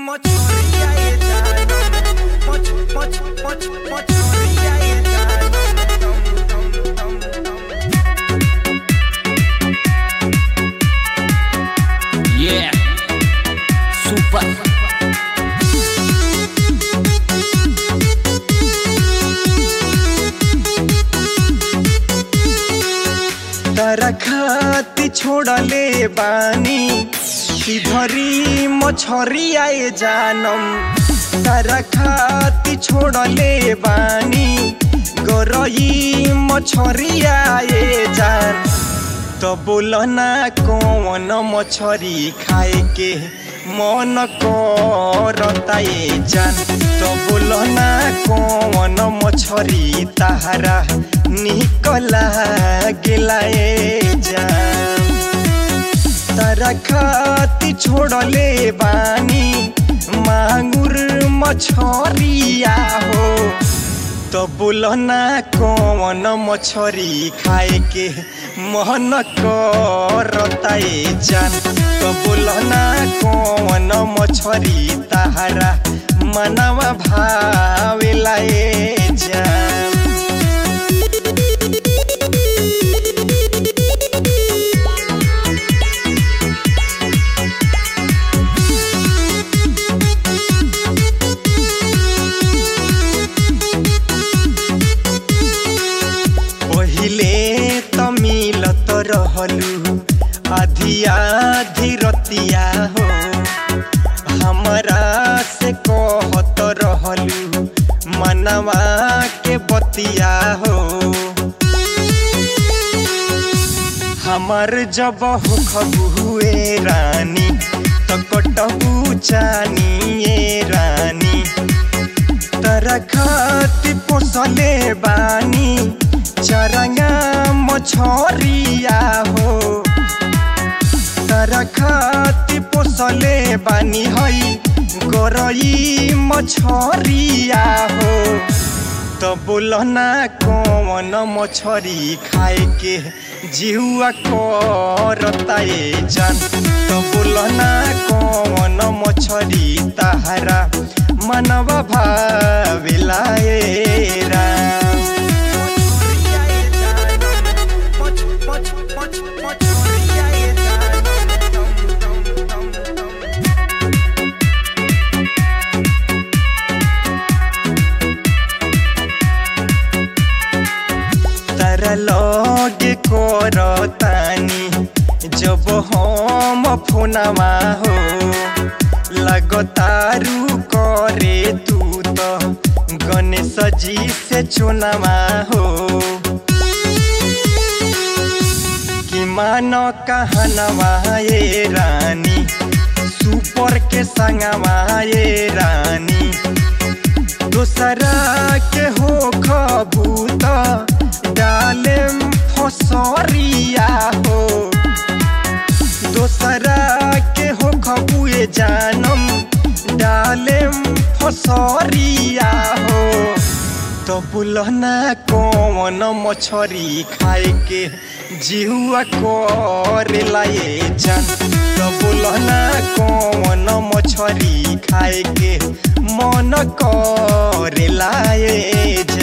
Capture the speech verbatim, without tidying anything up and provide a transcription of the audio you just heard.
Yeah, super. तारा खाती छोड़ले बानी धरी मछरी आए जानम। तारा खाती छोड़ले बानी गरई मछरी आए जान। तो बोलना कौन मछरी खाए के मन करता ये जान। तो बोलना कौन मछरी तारा निकला गेला ये जान। तारा खाती छोड़ले बानी मांगुर मछरिया हो। तो बोलना कौन मछरी खाए के मन करता ये जान। तो बोलना कौन मछरी तारा मनवा भावेला ये जान। पहिले तो मिलत रहलू आधी आधी रतिया हो। हमरा से कहत रहलू मनवा के बतिया हो। हमार जब हुए रानी तो कटबू चानी ये रानी। तारा खाती पोसले बानी चरंगा मछरिया हो। तारा खाती पोसले बानी हई गरई मछरिया हो। तो बोलना कौन मछरी खाए के जिहुआ करता ये जान। तो बोलना कौन मछरी तारा मनवा भावेला ये राम। तारा लगे करतानी जब हम फोनवा हो। लगतारू करे तू तो गणेश जी से चुनावा हो। कि मानो कहनवा ये रानी सुपर के संगवा ये रानी। दूसरा के हो खबूत डाले फसरिया हो। दूसरा के हो खबुए जानम डाले फसरिया हो। तो बोलना कौन मछरी खाए के जिहुआ करेला ये जान। तो बोलना कौन मछरी खाए के मन करेला ये